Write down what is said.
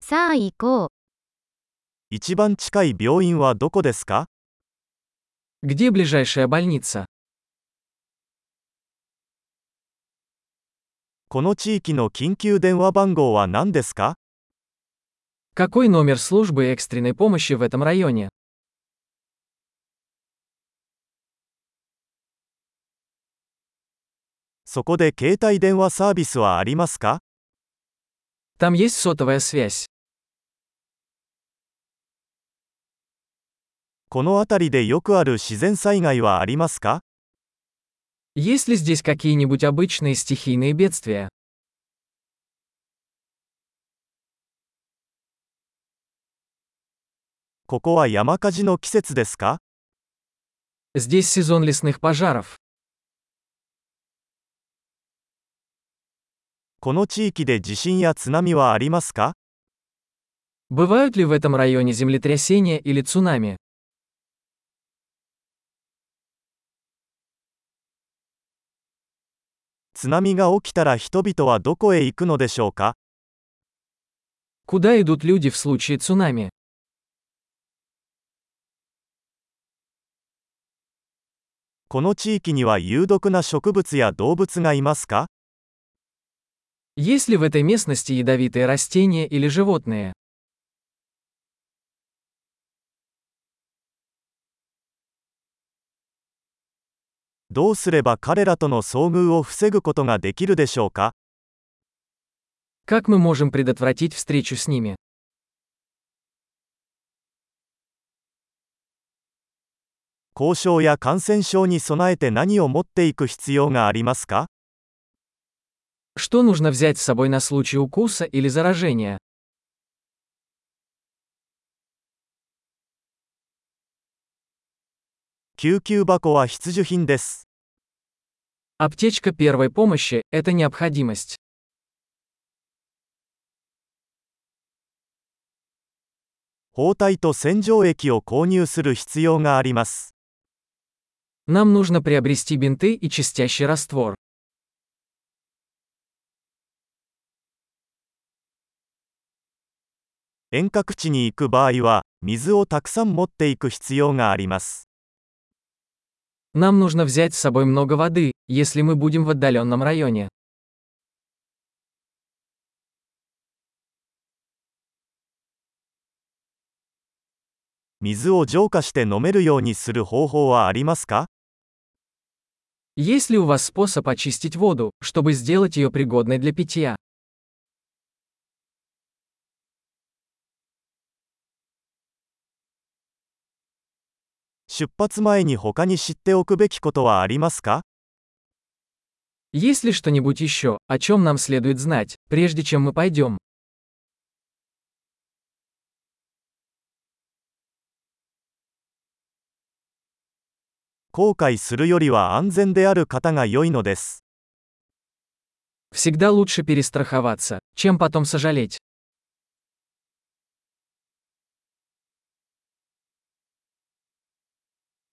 さあ行こう。 一番近い病院はどこですか？ Где ближайшая больница? この地域の緊急電話番号は何ですか？ Какой номер службы экстренной помощи в этом районе? そこで携帯電話サービスはありますか？ Там есть сотовая связь. この辺りでよくある自然災害はありますか？ Есть ли здесь какие-нибудь обычные стихийные бедствия? ここは山火事の季節ですか？ Здесь сезон лесных пожаров. この地域で地震や津波はありますか？ Бывают ли в этом районе землетрясения или цунами? 津波が起きたら人々はどこへ行くのでしょうか？ Куда идут люди в случае цунами? この地域には有毒な植物や動物がいますか？ Есть ли в этой местности ядовитые растения или животные? どうすれば彼らとの遭遇を防ぐことができるでしょうか？ Как мы можем предотвратить встречу с ними? 後遺症や感染症に備えて何を持っていく必要がありますか？ Что нужно взять с собой на случай укуса или заражения? 救急箱は必需品です。 Аптечка первой помощи– это необходимость. 包帯と洗浄液を購入する必要があります。 Нам нужно приобрести бинты и чистящий раствор. 遠隔地に行く場合は、水をたくさん持っていく必要があります。 Нам нужно взять с собой много воды, если мы будем в отдаленном районе. 水を浄化して飲めるようにする方法はありますか？ Есть ли у вас способ очистить воду, чтобы сделать ее пригодной для питья? 出発前に他に知っておくべきことはありますか？ Есть ли что-нибудь еще, о чем нам следует знать, прежде чем мы пойдем? 後悔するよりは安全である方が良いのです。 Всегда лучше перестраховаться, чем потом сожалеть.